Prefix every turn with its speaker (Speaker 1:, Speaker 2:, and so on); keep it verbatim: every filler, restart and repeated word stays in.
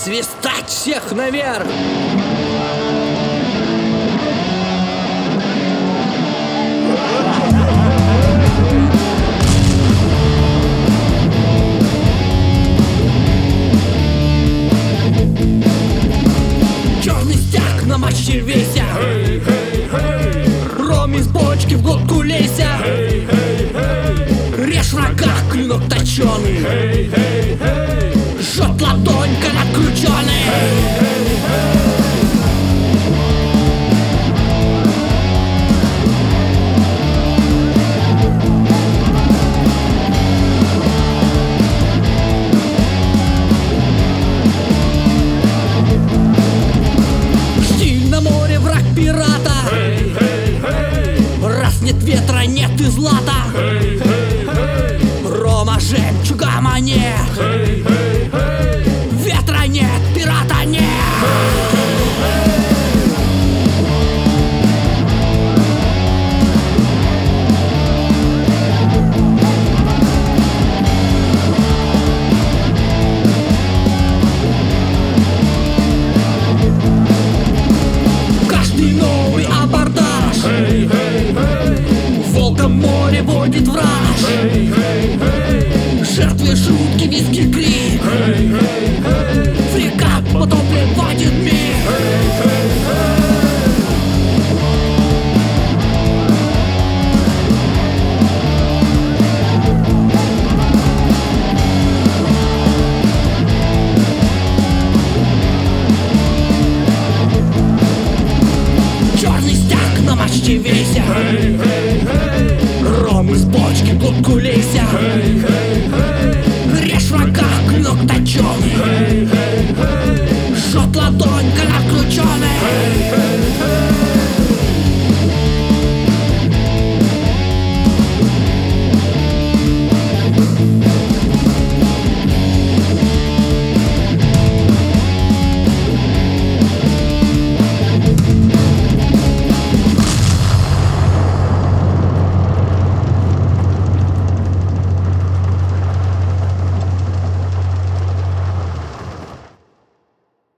Speaker 1: свистать всех наверх. Черный стяг на мачте веся, hey, hey, hey. Ром из бочки в глотку лезя, hey, hey, hey. Режь врага, клинок точеный, hey, hey, hey. Жжет ладонь, канат крученый, hey, hey, hey. Пирата, hey, hey, hey. Раз нет ветра, нет и злата, hey, hey, hey. Рома, жемчуга мне, hey, hey, hey. Ветра нет, пирата нет, hey, hey, hey. Новый абордаж, hey, hey, hey. В волгом море водит враж, hey, hey, hey. Жертве шутки, виски, крик, hey, hey, hey. Фрегат потоплен, водит мир, hey, hey, hey. Мачте веся, hey, hey, hey. Ром из бочки в глотку лезя, hey, hey, hey. Режь врага, клинок точеный,